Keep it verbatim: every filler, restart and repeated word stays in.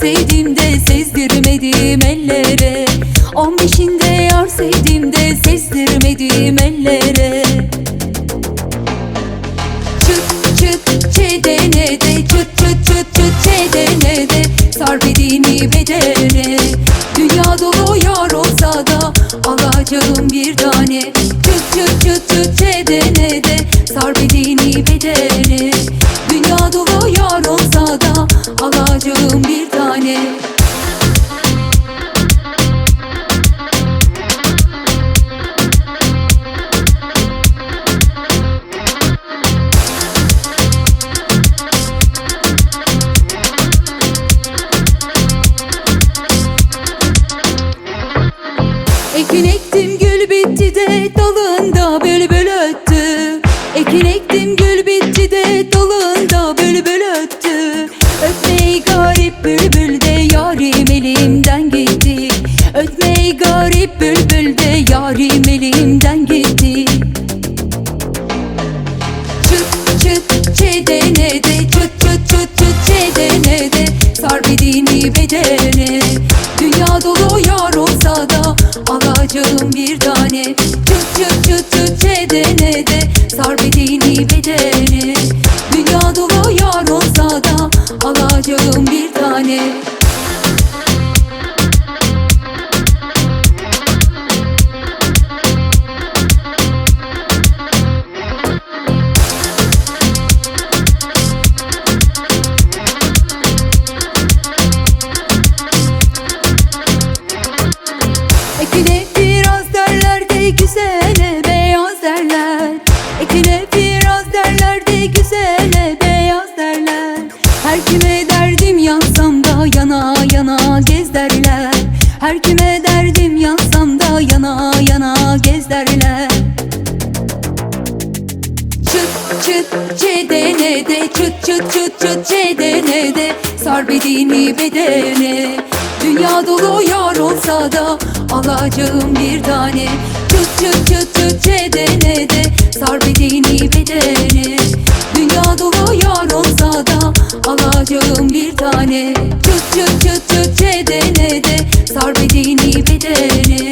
sevdim de sezdirmedim ellere. On beşinde yar sevdim de sezdirmedim ellere. Çıt çıt çedene de, çıt çıt çıt çıt çedene de, sar bedeni bedene. Dünya dolu yar olsa da alacağım bir tane. Çıt çıt çıt çıt çedene de, sar bedeni bedene. Dünya dolu yar olsa da alacağım bir tane. Ekin ektim gül bitti de dalında bülbül öttü. Ekin ektim gül bitti de dalında bülbül öttü. Ötmeyi garip bülbül de yarim elimden gitti. Ötmeyi garip bülbül de yarim elimden gitti. Çıt çıt çedene de, çıt çıt çıt çıt çedene de, sar bedeni bedene. Dünya dolu yar olsa da alacağım bir tane. Çıt çıt çıt çıt çedene de, sar bedeni bedene. Dünya dolu yar olsa da alacağım bir tane. Ekine biraz derler de güzele beyaz derler. Ekine biraz derler de güzele beyaz derler. Her kime derdim yansam da yana yana gez derler. Her kime derdim yansam da yana yana gez derler. Çıt çıt çedene de, çıt çıt çıt çıt çedene de, sar bedeni bedene. Dünya dolu yar olsa da alacağım bir tane. Çıt çıt çıt çıt çedene de, sar bedeni bedene. Dünya dolu yar olsa da alacağım bir tane. Çıt çıt çıt çıt çedene de, sar bedeni bedene.